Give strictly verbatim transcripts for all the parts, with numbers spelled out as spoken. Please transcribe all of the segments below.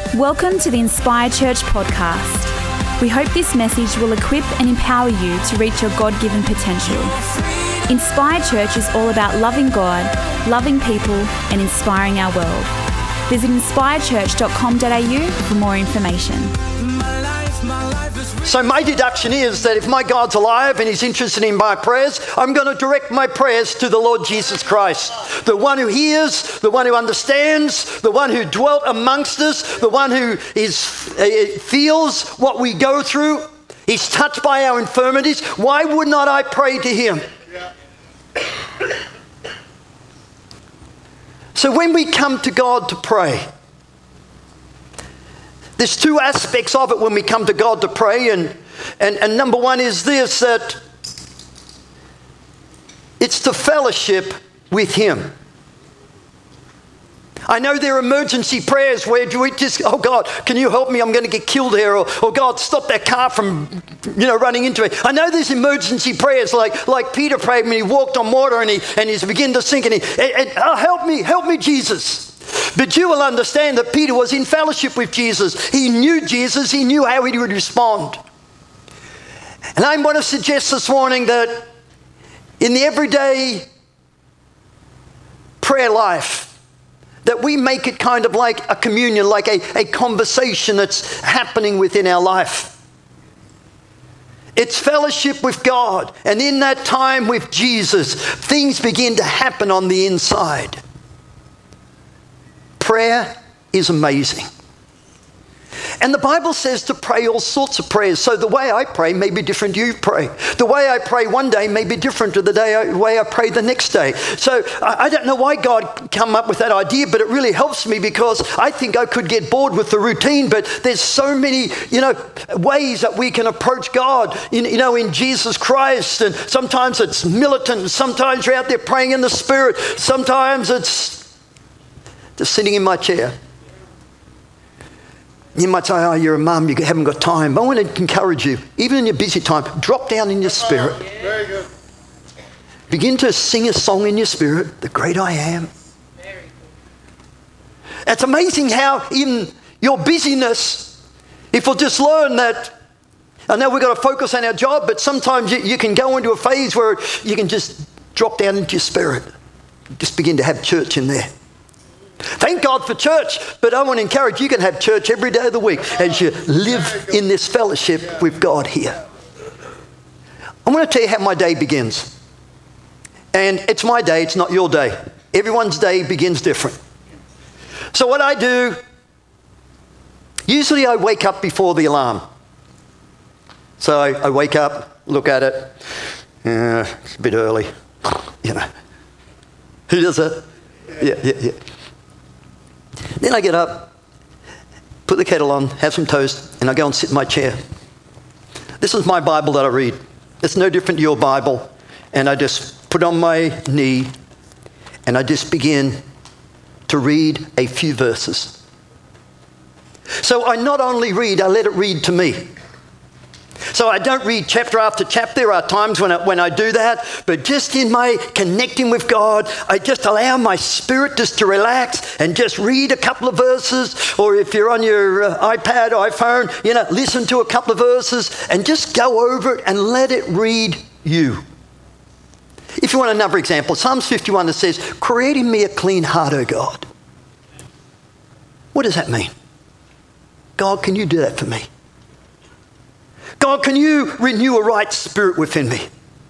Welcome to the Inspire Church podcast. We hope this message will equip and empower you to reach your God-given potential. Inspire Church is all about loving God, loving people, and inspiring our world. Visit inspire church dot com dot a u for more information. So my deduction is that if my God's alive and he's interested in my prayers, I'm going to direct my prayers to the Lord Jesus Christ. The one who hears, the one who understands, the one who dwelt amongst us, the one who is uh, feels what we go through. He's touched by our infirmities. Why would not I pray to him? Yeah. So when we come to God to pray, there's two aspects of it when we come to God to pray, and, and, and number one is this, that it's to fellowship with him. I know there are emergency prayers where we just, oh God, can you help me? I'm going to get killed here. Or, or God, stop that car from, you know, running into me. I know there's emergency prayers like, like Peter prayed when he walked on water and he and he's beginning to sink and he, and, and, oh, help me, help me, Jesus. But you will understand that Peter was in fellowship with Jesus. He knew Jesus. He knew how he would respond. And I want to suggest this morning that in the everyday prayer life, that we make it kind of like a communion, like a, a conversation that's happening within our life. It's fellowship with God. And in that time with Jesus, things begin to happen on the inside. Prayer is amazing. And the Bible says to pray all sorts of prayers. So the way I pray may be different to you pray. The way I pray one day may be different to the day I, way I pray the next day. So I, I don't know why God came up with that idea, but it really helps me because I think I could get bored with the routine. But there's so many, you know, ways that we can approach God, in, you know, in Jesus Christ. And sometimes it's militant. Sometimes you're out there praying in the Spirit. Sometimes it's just sitting in my chair. You might say, oh, you're a mum, you haven't got time. But I want to encourage you, even in your busy time, drop down in your spirit. Very good. Begin to sing a song in your spirit, the great I am. Very good. It's amazing how in your busyness, if we'll just learn that, I know we've got to focus on our job, but sometimes you, you can go into a phase where you can just drop down into your spirit. Just begin to have church in there. Thank God for church, but I want to encourage you can have church every day of the week as you live in this fellowship with God here. I want to tell you how my day begins. And it's my day, it's not your day. Everyone's day begins different. So what I do, usually I wake up before the alarm. So I, I wake up, look at it, uh, it's a bit early, you know. Who does it? Yeah, yeah, yeah. Then I get up, put the kettle on, have some toast, and I go and sit in my chair. This is my Bible that I read. It's no different to your Bible. And I just put on my knee, and I just begin to read a few verses. So I not only read, I let it read to me. So I don't read chapter after chapter. There are times when I, when I do that, but just in my connecting with God, I just allow my spirit just to relax and just read a couple of verses, or if you're on your uh, iPad, iPhone, you know, listen to a couple of verses and just go over it and let it read you. If you want another example, Psalms fifty-one, it says, create in me a clean heart, O God. What does that mean? God, can you do that for me? God, can you renew a right spirit within me?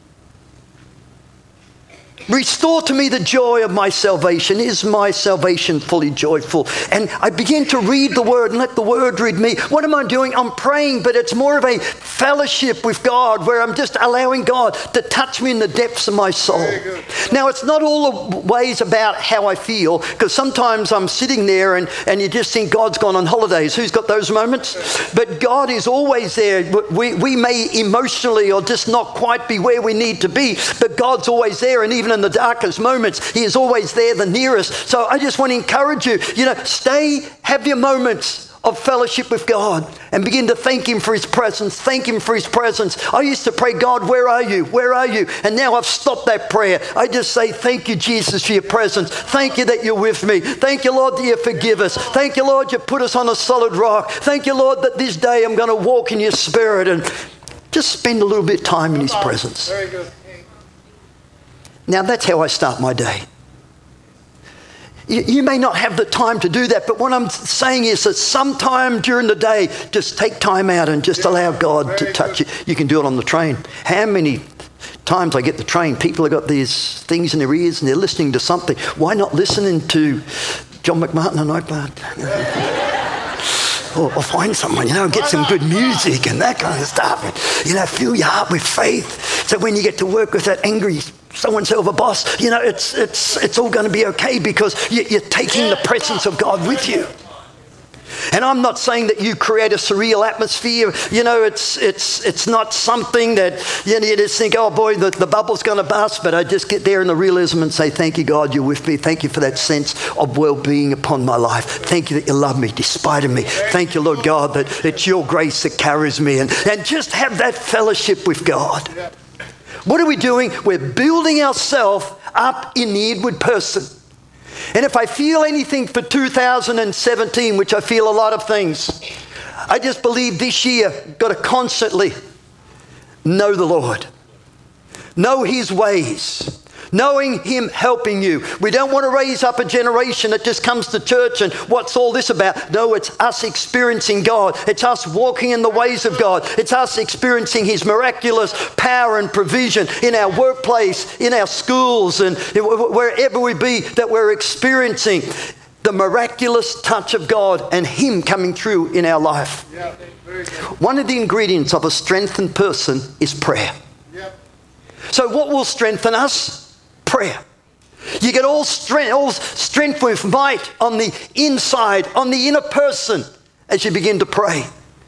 Restore to me the joy of my salvation. Is my salvation fully joyful? And I begin to read the word and let the word read me. What am I doing? I'm praying, but it's more of a fellowship with God where I'm just allowing God to touch me in the depths of my soul. Now, it's not all the ways about how I feel, because sometimes I'm sitting there and, and you just think God's gone on holidays. Who's got those moments? But God is always there. We, we may emotionally or just not quite be where we need to be, but God's always there. And even in the darkest moments, he is always there, the nearest. So I just want to encourage you, you know, stay, have your moments of fellowship with God and begin to thank him for his presence, thank him for his presence. I used to pray, God, where are you? Where are you? And now I've stopped that prayer. I just say, thank you, Jesus, for your presence. Thank you that you're with me. Thank you, Lord, that you forgive us. Thank you, Lord, you put us on a solid rock. Thank you, Lord, that this day I'm going to walk in your spirit and just spend a little bit of time in his presence. Very good. Now that's how I start my day. You, you may not have the time to do that, but what I'm saying is that sometime during the day, just take time out and just allow God to touch you. You can do it on the train. How many times I get the train, people have got these things in their ears and they're listening to something. Why not listening to John McMartin and Oakland? Or, or find someone, you know, get some good music and that kind of stuff. And, you know, fill your heart with faith. So when you get to work with that angry so-and-so of a boss, you know, it's it's it's all going to be okay because you, you're taking the presence of God with you. And I'm not saying that you create a surreal atmosphere. You know, it's it's it's not something that, you know, you just think, oh boy, the, the bubble's going to burst. But I just get there in the realism and say, thank you, God, you're with me. Thank you for that sense of well-being upon my life. Thank you that you love me despite of me. Thank you, Lord God, that it's your grace that carries me. And, and just have that fellowship with God. What are we doing? We're building ourselves up in the inward person. And if I feel anything for two thousand seventeen, which I feel a lot of things, I just believe this year, got to constantly know the Lord. Know his ways. Knowing him helping you. We don't want to raise up a generation that just comes to church and what's all this about? No, it's us experiencing God. It's us walking in the ways of God. It's us experiencing his miraculous power and provision in our workplace, in our schools, and wherever we be, that we're experiencing the miraculous touch of God and him coming through in our life. Yeah, very good. One of the ingredients of a strengthened person is prayer. Yeah. So what will strengthen us? Prayer. You get all strength, all strength with might on the inside, on the inner person as you begin to pray.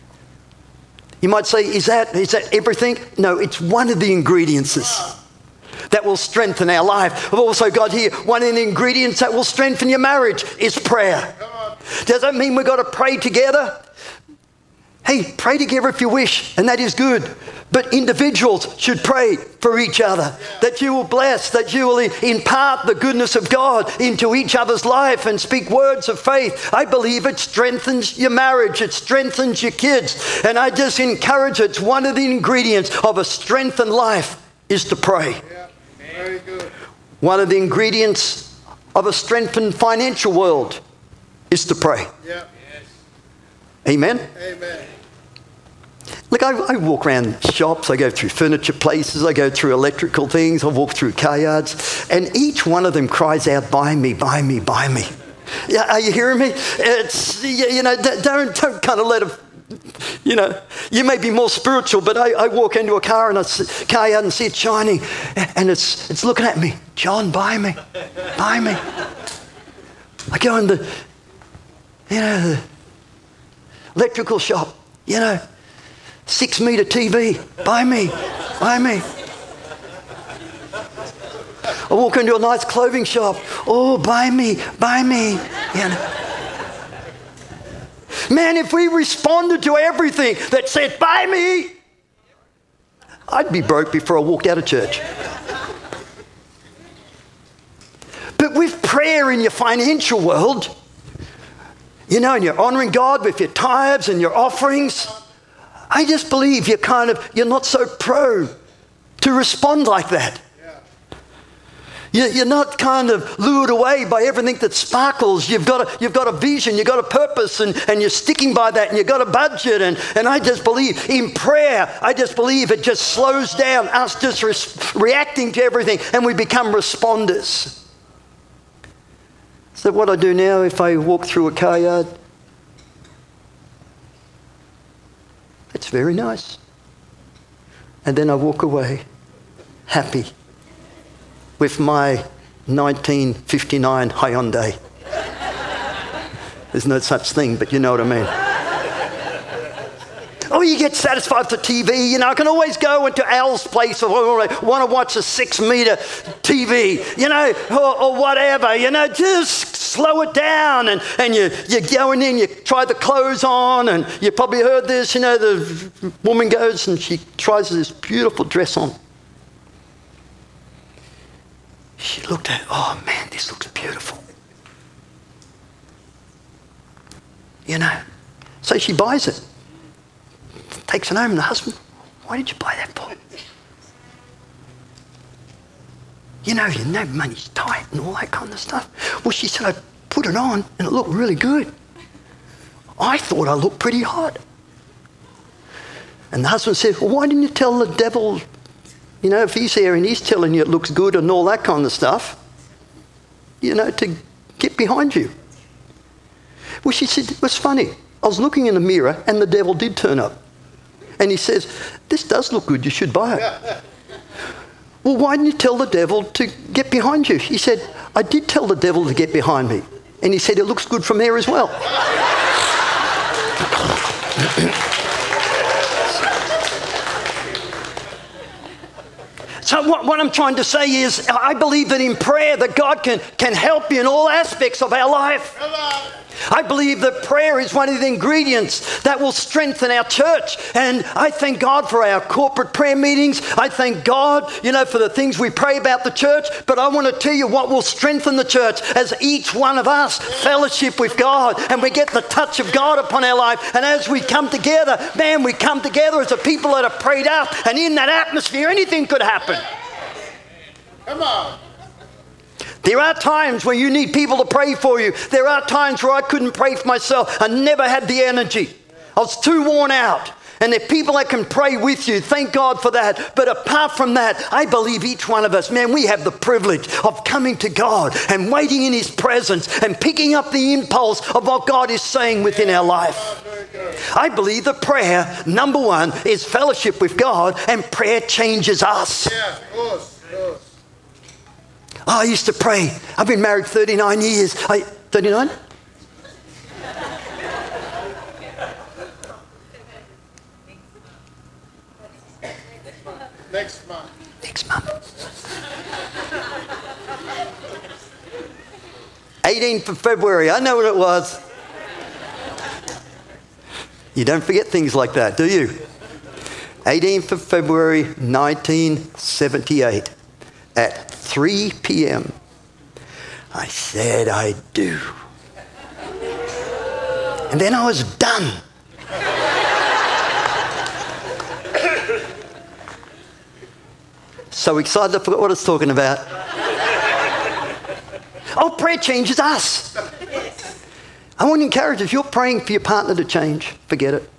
You might say, is that, is that everything? No, it's one of the ingredients that will strengthen our life. I've also got here, one of the ingredients that will strengthen your marriage is prayer. Does that mean we've got to pray together? Hey, pray together if you wish, and that is good. But individuals should pray for each other, that you will bless, that you will impart the goodness of God into each other's life and speak words of faith. I believe it strengthens your marriage, it strengthens your kids. And I just encourage it. It's one of the ingredients of a strengthened life is to pray. Yeah, very good. One of the ingredients of a strengthened financial world is to pray. Yeah. Amen? Amen. Look, I, I walk around shops, I go through furniture places, I go through electrical things, I walk through car yards, and each one of them cries out, buy me, buy me, buy me. Yeah, are you hearing me? It's, you know, don't, don't kind of let it, you know, you may be more spiritual, but I, I walk into a car and I see, car yard and see it shining, and it's it's looking at me, John, buy me, buy me. I go in the, you know, the electrical shop, you know, six metre T V, buy me, buy me. I walk into a nice clothing shop, oh, buy me, buy me. You know. Man, if we responded to everything that said, buy me, I'd be broke before I walked out of church. But with prayer in your financial world, you know, and you're honouring God with your tithes and your offerings, I just believe you're kind of, you're not so prone to respond like that. Yeah. You're not kind of lured away by everything that sparkles. You've got a, you've got a vision, you've got a purpose, and, and you're sticking by that, and you've got a budget. And, and I just believe in prayer, I just believe it just slows down us just re- reacting to everything, and we become responders. So what I do now if I walk through a car yard, it's very nice. And then I walk away happy with my nineteen fifty-nine Hyundai. There's no such thing, but you know what I mean. Oh, you get satisfied with the T V. You know, I can always go into Al's place or, or want to watch a six metre T V, you know, or, or whatever. You know, just slow it down, and, and you, you go in there and you try the clothes on, and you probably heard this, you know, the woman goes and she tries this beautiful dress on. She looked at it, oh man, this looks beautiful. You know, so she buys it, takes it home, and the husband, why did you buy that for? You know, you know money's tight and all that kind of stuff. Well, she said, I put it on and it looked really good. I thought I looked pretty hot. And the husband said, well, why didn't you tell the devil, you know, if he's here and he's telling you it looks good and all that kind of stuff, you know, to get behind you? Well, she said, it was funny. I was looking in the mirror and the devil did turn up. And he says, this does look good, you should buy it. Well, why didn't you tell the devil to get behind you? He said, I did tell the devil to get behind me. And he said, it looks good from there as well. So what, what I'm trying to say is, I believe that in prayer that God can, can help you in all aspects of our life. I believe that prayer is one of the ingredients that will strengthen our church. And I thank God for our corporate prayer meetings. I thank God, you know, for the things we pray about the church. But I want to tell you what will strengthen the church as each one of us fellowship with God and we get the touch of God upon our life. And as we come together, man, we come together as a people that are prayed up. And in that atmosphere, anything could happen. Come on. There are times when you need people to pray for you. There are times where I couldn't pray for myself. I never had the energy. I was too worn out. And there are people that can pray with you. Thank God for that. But apart from that, I believe each one of us, man, we have the privilege of coming to God and waiting in his presence and picking up the impulse of what God is saying within our life. I believe that prayer, number one, is fellowship with God, and prayer changes us. Yeah, of course, of course. Oh, I used to pray. I've been married thirty-nine years. I, thirty-nine? Next month. Next month. eighteenth of February. I know what it was. You don't forget things like that, do you? eighteenth of February, nineteen seventy-eight. At three p.m. I said I do. And then I was done. So excited I forgot what I was talking about. Oh, prayer changes us. I want to encourage you, if you're praying for your partner to change, forget it.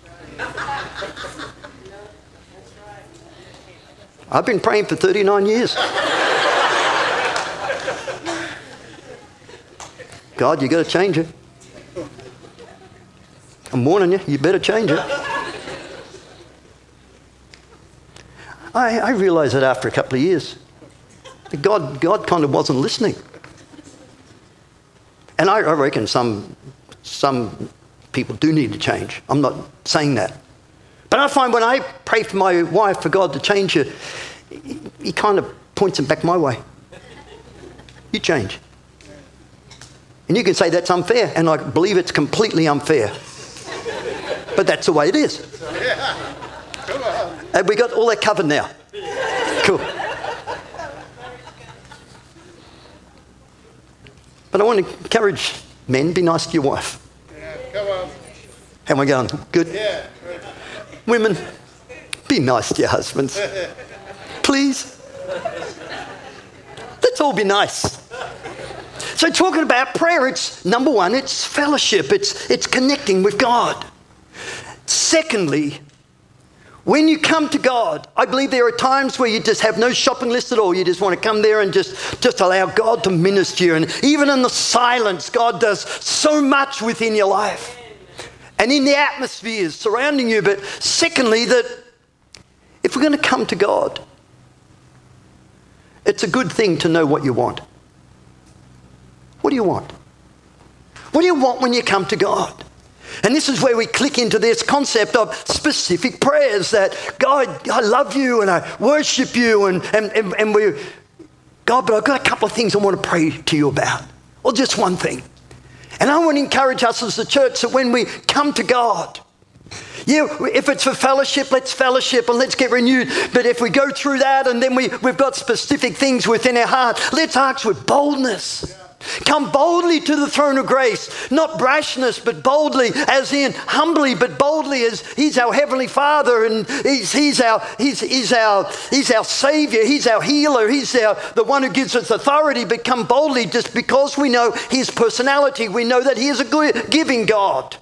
I've been praying for thirty-nine years. God, you got to change it. I'm warning you, you better change it. I, I realised that after a couple of years, that God, God kind of wasn't listening. And I, I reckon some, some people do need to change. I'm not saying that. But I find when I pray for my wife for God to change her, he, he kind of points them back my way. You change. And you can say that's unfair, and I believe it's completely unfair. But that's the way it is. Yeah. Come on. Have we got all that covered now? Cool. But I want to encourage men, be nice to your wife. Yeah, come on. How am I going? Good? Yeah. Women, be nice to your husbands. Please. Let's all be nice. So talking about prayer, it's number one, it's fellowship. It's, it's connecting with God. Secondly, when you come to God, I believe there are times where you just have no shopping list at all. You just want to come there and just, just allow God to minister you. And even in the silence, God does so much within your life. And in the atmospheres surrounding you. But secondly, that if we're going to come to God, it's a good thing to know what you want. What do you want? What do you want when you come to God? And this is where we click into this concept of specific prayers that, God, I love you and I worship you and, and, and, and we're, God, but I've got a couple of things I want to pray to you about. or just one thing. And I want to encourage us as a church that when we come to God, yeah, if it's for fellowship, let's fellowship and let's get renewed. But if we go through that and then we, we've got specific things within our heart, let's ask with boldness. Come boldly to the throne of grace, not brashness, but boldly, as in humbly, but boldly, as He's our Heavenly Father, and He's, he's our He's, he's our He's our Savior, He's our healer, He's our the one who gives us authority. But come boldly, just because we know His personality, we know that He is a good, giving God.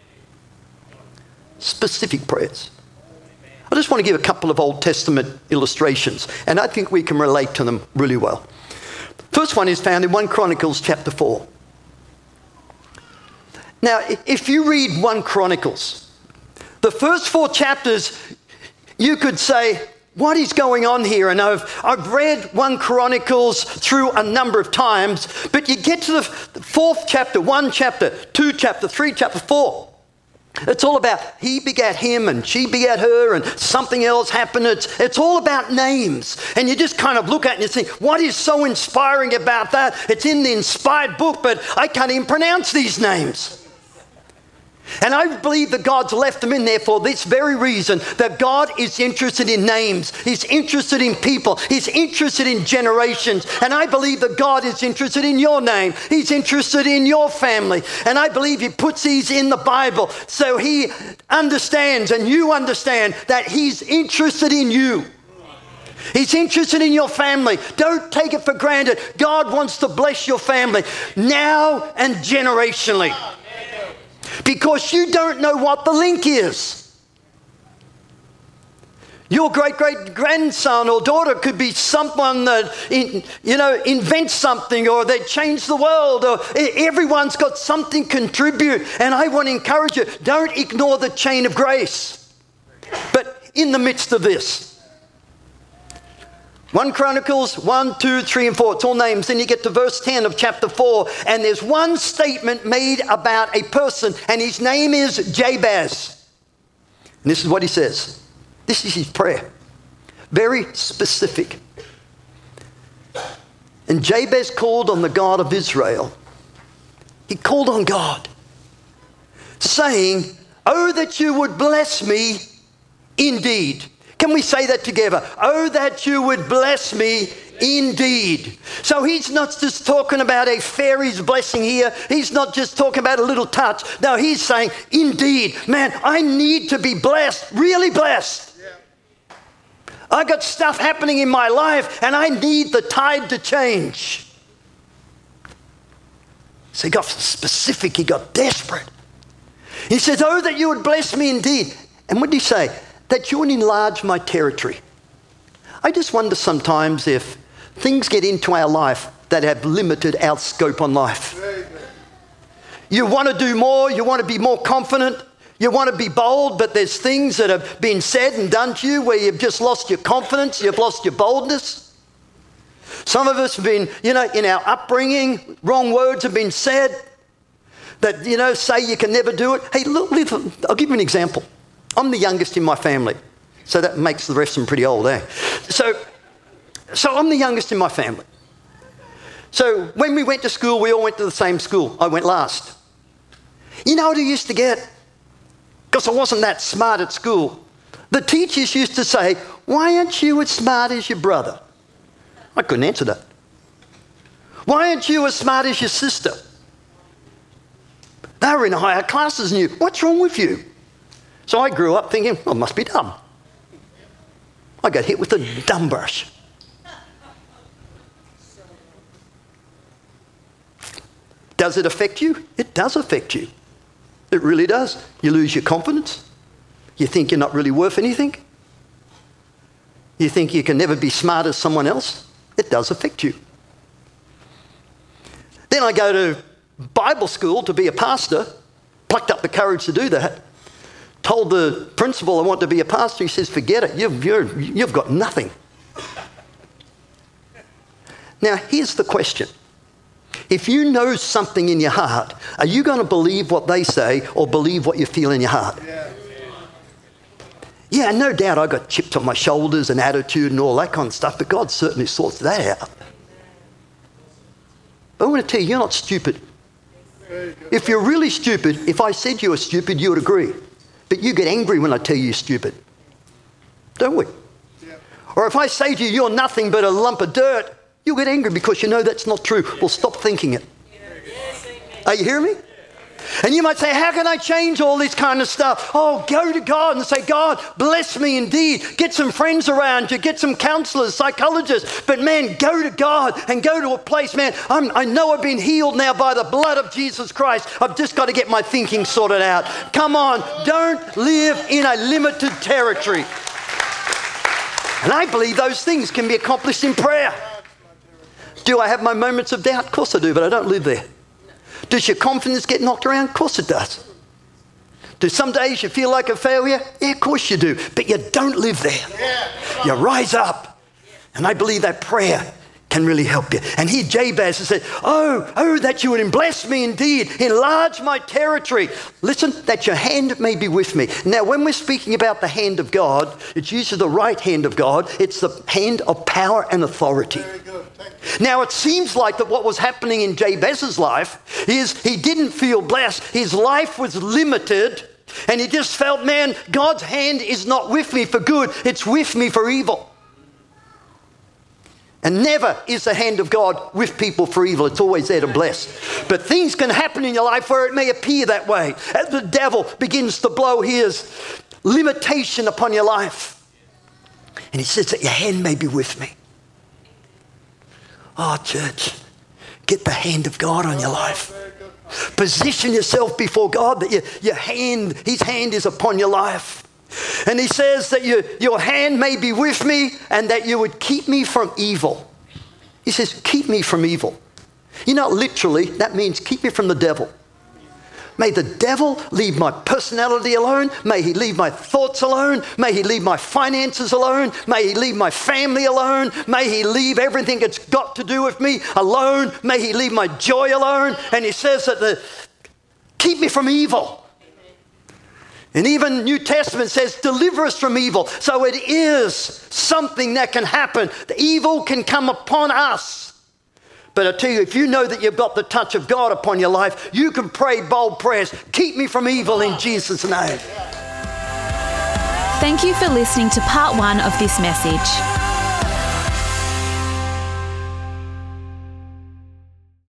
Specific prayers. I just want to give a couple of Old Testament illustrations, and I think we can relate to them really well. First one is found in First Chronicles chapter four. Now, if you read First Chronicles, the first four chapters, you could say, what is going on here? And I've, I've read First Chronicles through a number of times, but you get to the fourth chapter, one chapter, two chapter, three chapter, four. It's all about he begat him and she begat her and something else happened. It's, it's all about names. And you just kind of look at it and you think, what is so inspiring about that? It's in the inspired book, but I can't even pronounce these names. And I believe that God's left them in there for this very reason, that God is interested in names. He's interested in people. He's interested in generations. And I believe that God is interested in your name. He's interested in your family. And I believe He puts these in the Bible so He understands and you understand that He's interested in you. He's interested in your family. Don't take it for granted. God wants to bless your family now and generationally. Because you don't know what the link is. Your great-great-grandson or daughter could be someone that, you know, invents something, or they change the world, or everyone's got something to contribute. And I want to encourage you, don't ignore the chain of grace. But in the midst of this, First Chronicles one, two, three, and four. It's all names. Then you get to verse ten of chapter four, and there's one statement made about a person, and his name is Jabez. And this is what he says. This is his prayer. Very specific. And Jabez called on the God of Israel. He called on God, saying, "Oh, that you would bless me indeed." Can we say that together? Oh, that you would bless me indeed. So he's not just talking about a fairy's blessing here. He's not just talking about a little touch. No, he's saying, indeed, man, I need to be blessed, really blessed. Yeah. I got stuff happening in my life and I need the tide to change. So he got specific, he got desperate. He says, oh, that you would bless me indeed. And what did he say? That you would enlarge my territory. I just wonder sometimes if things get into our life that have limited our scope on life. You want to do more, you want to be more confident, you want to be bold, but there's things that have been said and done to you where you've just lost your confidence, you've lost your boldness. Some of us have been, you know, in our upbringing, wrong words have been said that, you know, say you can never do it. Hey, look, I'll give you an example. I'm the youngest in my family, so that makes the rest of them pretty old, eh? So, so I'm the youngest in my family. So when we went to school, we all went to the same school. I went last. You know what I used to get? Because I wasn't that smart at school. The teachers used to say, why aren't you as smart as your brother? I couldn't answer that. Why aren't you as smart as your sister? They were in higher classes than you. What's wrong with you? So I grew up thinking, well, I must be dumb. I got hit with a dumb brush. Does it affect you? It does affect you. It really does. You lose your confidence. You think you're not really worth anything. You think you can never be smart as someone else. It does affect you. Then I go to Bible school to be a pastor, plucked up the courage to do that. Told the principal I want to be a pastor. He says, forget it. You've, you're, you've got nothing. Now, here's the question. If you know something in your heart, are you going to believe what they say or believe what you feel in your heart? Yeah, yeah, no doubt I got chips on my shoulders and attitude and all that kind of stuff, but God certainly sorts that out. But I want to tell you, you're not stupid. If you're really stupid, if I said you were stupid, you would agree. But you get angry when I tell you you're stupid. Don't we? Yeah. Or if I say to you, you're nothing but a lump of dirt, you'll get angry because you know that's not true. Well, stop thinking it. Yes. Are you hearing me? And you might say, how can I change all this kind of stuff? Oh, go to God and say, God, bless me indeed. Get some friends around you. Get some counselors, psychologists. But man, go to God and go to a place, man, I'm, I know I've been healed now by the blood of Jesus Christ. I've just got to get my thinking sorted out. Come on, don't live in a limited territory. And I believe those things can be accomplished in prayer. Do I have my moments of doubt? Of course I do, but I don't live there. Does your confidence get knocked around? Of course it does. Do some days you feel like a failure? Yeah, of course you do. But you don't live there. You rise up. And I believe that prayer can really help you. And here Jabez said, oh, oh, that you would bless me indeed, enlarge my territory. Listen, that your hand may be with me. Now, when we're speaking about the hand of God, it's usually the right hand of God. It's the hand of power and authority. Very good. Now, it seems like that what was happening in Jabez's life is he didn't feel blessed. His life was limited, and he just felt, man, God's hand is not with me for good. It's with me for evil. And never is the hand of God with people for evil. It's always there to bless. But things can happen in your life where it may appear that way. As the devil begins to blow his limitation upon your life. And he says that your hand may be with me. Oh, church, get the hand of God on your life. Position yourself before God that your, your hand, his hand is upon your life. And he says that you, your hand may be with me and that you would keep me from evil. He says, keep me from evil. You know, literally, that means keep me from the devil. May the devil leave my personality alone. May he leave my thoughts alone. May he leave my finances alone. May he leave my family alone. May he leave everything that's got to do with me alone. May he leave my joy alone. And he says that the keep me from evil. And even New Testament says, deliver us from evil. So it is something that can happen. The evil can come upon us. But I tell you, if you know that you've got the touch of God upon your life, you can pray bold prayers. Keep me from evil in Jesus' name. Thank you for listening to part one of this message.